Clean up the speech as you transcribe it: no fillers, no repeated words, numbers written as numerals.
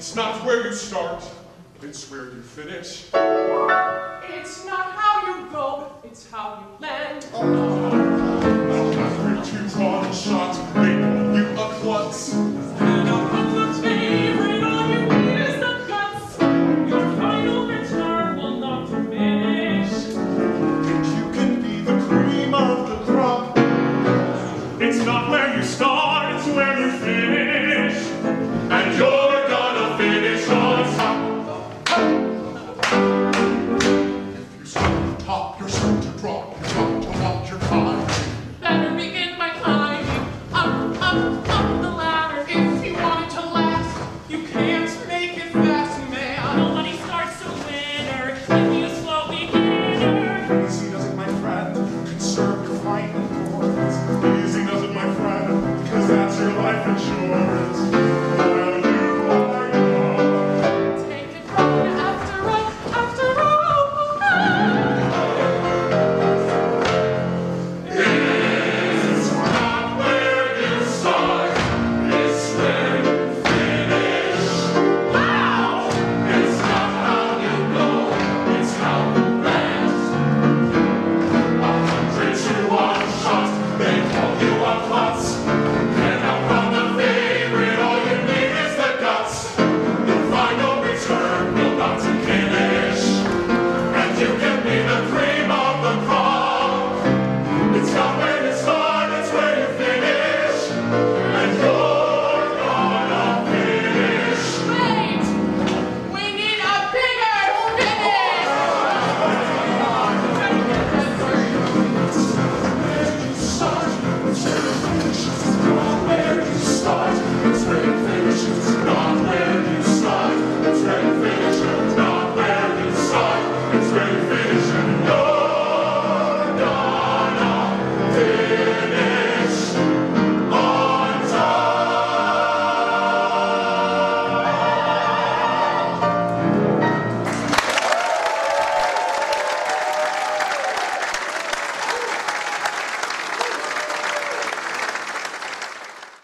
It's not where you start, it's where you finish. It's not how you go, it's how you land. After 2 bottle shots, they call you a klutz. And upon the favorite, all you need is the guts. Your final return will not diminish. And you can be the cream of the crop. It's not where you start, it's where you finish. And you're gonna finish on top. If you start at the top, you're certain to drop. You drop to walk your time. Better begin by climbing up the ladder. If you want it to last, you can't make it fast, man. Nobody starts a winner if you slow beginner. Easy does it, my friend. Conserve your final endurance. Easy does it, my friend, because that's your life insurance. While you are young. Take it run after run after run. It's not where you start, it's where you finish. Wow! It's not how you go, it's how you land. 100 to 1 shot, they call you a klutz. And out from the favorite, all you need is the guts. Your final return will not diminish. And you can be the cream of the crop. It's not where you start, it's where you finish. And you're gonna finish. Wait! We need a bigger finish! Not where you start, it's where you finish. Not where you start, it's where you finish. Not where you start, it's where you finish.